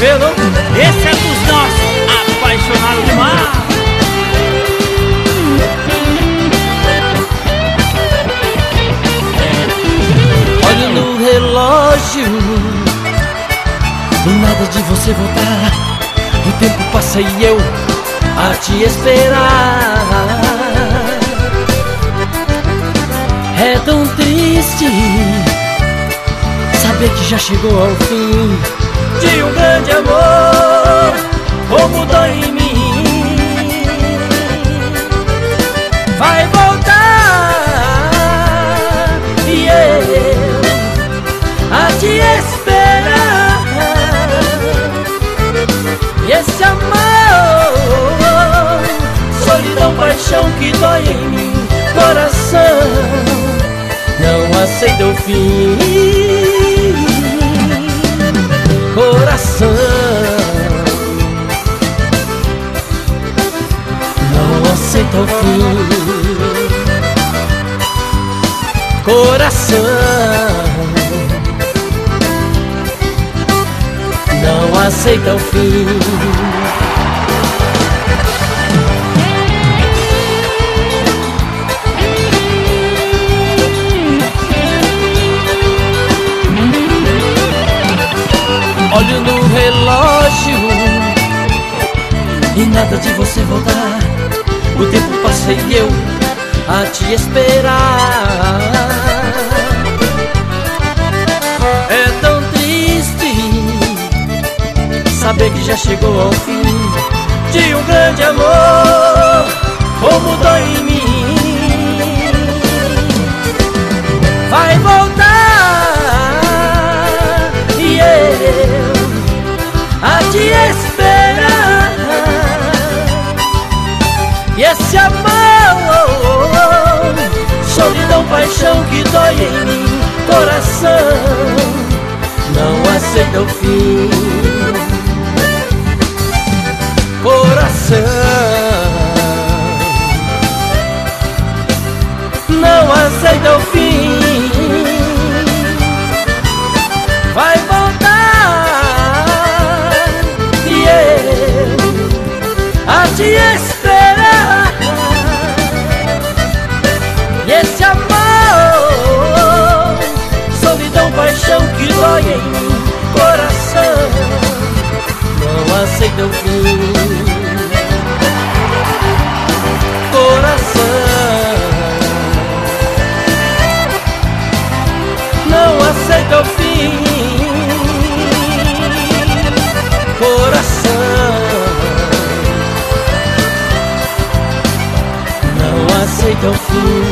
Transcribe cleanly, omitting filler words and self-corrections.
vendo? Esse é dos nossos, apaixonados demais. Olho no relógio e nada de você voltar. O tempo passa e eu a te esperar. É tão triste saber que já chegou ao fim de um grande amor, como dói em mim. Vai voltar e eu a te esperar. E esse amor, solidão, paixão que dói em mim, coração não aceita o fim. Coração não aceita o fim. Coração não aceita o fim. Olho no relógio e nada de você voltar. O tempo passa e eu a te esperar. É tão triste saber que já chegou ao fim de um grande amor, como dói em mim. Vai voltar e eu a te esperar. E esse amor, solidão, paixão que dói em mim, coração não aceita o fim. Coração não aceita o fim. Vai voltar e eu a te esperar. E esse amor, solidão, paixão que dói em mim, coração não aceita o fim. Coração não aceita o fim. Coração não aceita o fim.